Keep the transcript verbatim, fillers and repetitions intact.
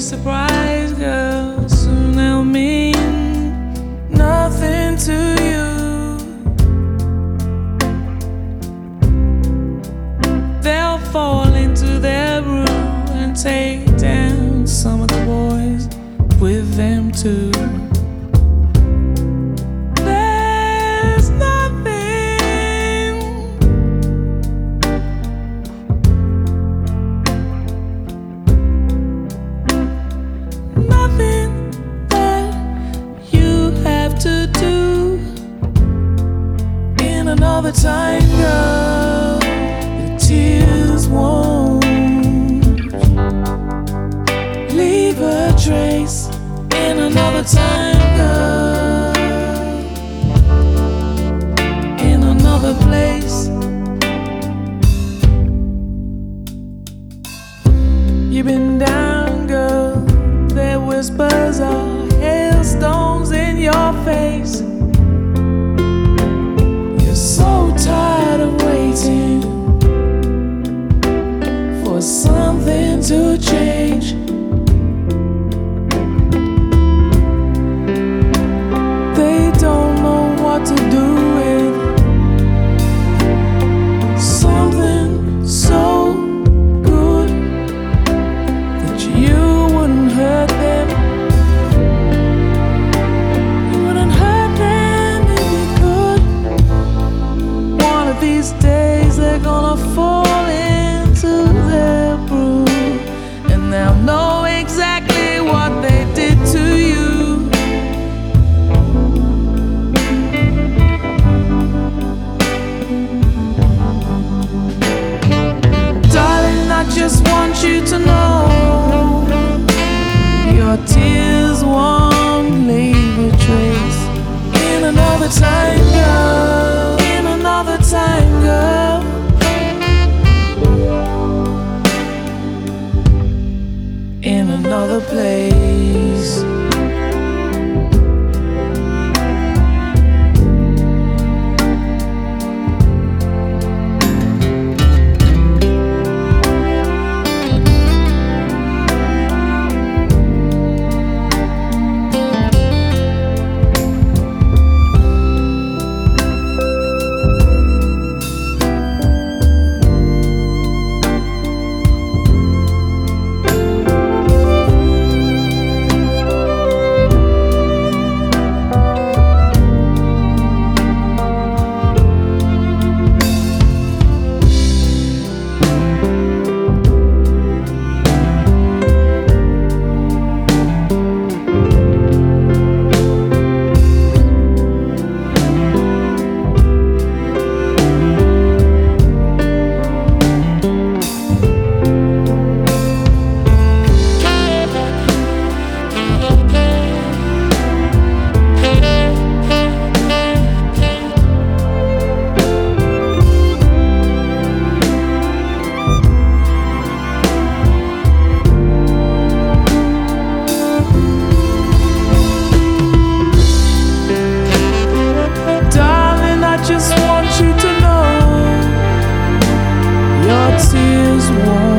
surprised, girl. Soon they'll mean nothing to you. They'll fall into their room and take down some of the boys with them too. There's nothing, nothing that you have to do. In another time, girl, the tears won't leave a trace. In another time, girl, in another place. You've been down, girl. Their whispers are hailstones in your face. You're so tired of waiting for something to change. To do with something so good that you wouldn't hurt them. You wouldn't hurt them if you could. One of these days they're gonna fall into their groove, and they'll know exactly what they did to you. I just want you to know your tears won't leave a trace. In another time, girl, in another time, girl, in another place. Just want you to know your tears won't